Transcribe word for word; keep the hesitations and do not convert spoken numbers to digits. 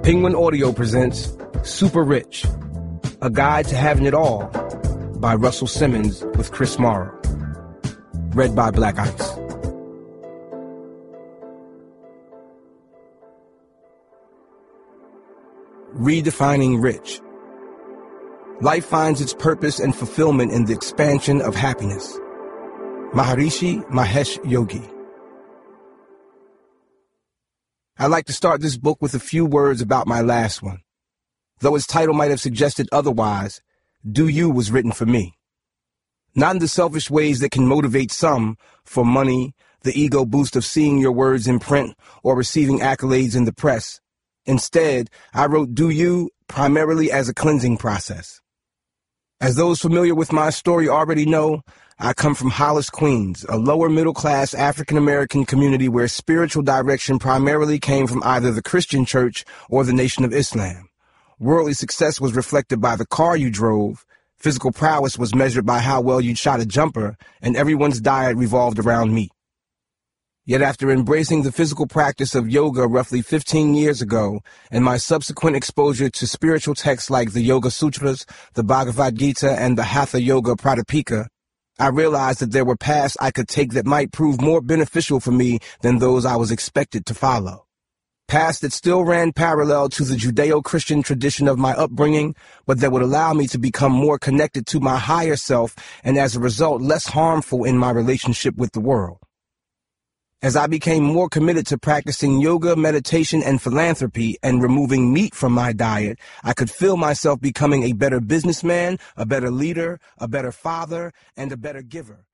Penguin Audio presents Super Rich, A Guide to Having It All by Russell Simmons with Chris Morrow. Read by Black Ice. Redefining Rich. Life finds its purpose and fulfillment in the expansion of happiness. Maharishi Mahesh Yogi. I'd like to start this book with a few words about my last one. Though its title might have suggested otherwise, Do You was written for me. Not in the selfish ways that can motivate some for money, the ego boost of seeing your words in print, or receiving accolades in the press. Instead, I wrote Do You primarily as a cleansing process. As those familiar with my story already know, I come from Hollis, Queens, a lower middle-class African-American community where spiritual direction primarily came from either the Christian church or the Nation of Islam. Worldly success was reflected by the car you drove, physical prowess was measured by how well you shot a jumper, and everyone's diet revolved around meat. Yet after embracing the physical practice of yoga roughly fifteen years ago, and my subsequent exposure to spiritual texts like the Yoga Sutras, the Bhagavad Gita, and the Hatha Yoga Pradipika, I realized that there were paths I could take that might prove more beneficial for me than those I was expected to follow. Paths that still ran parallel to the Judeo-Christian tradition of my upbringing, but that would allow me to become more connected to my higher self and as a result less harmful in my relationship with the world. As I became more committed to practicing yoga, meditation, and philanthropy and removing meat from my diet, I could feel myself becoming a better businessman, a better leader, a better father, and a better giver.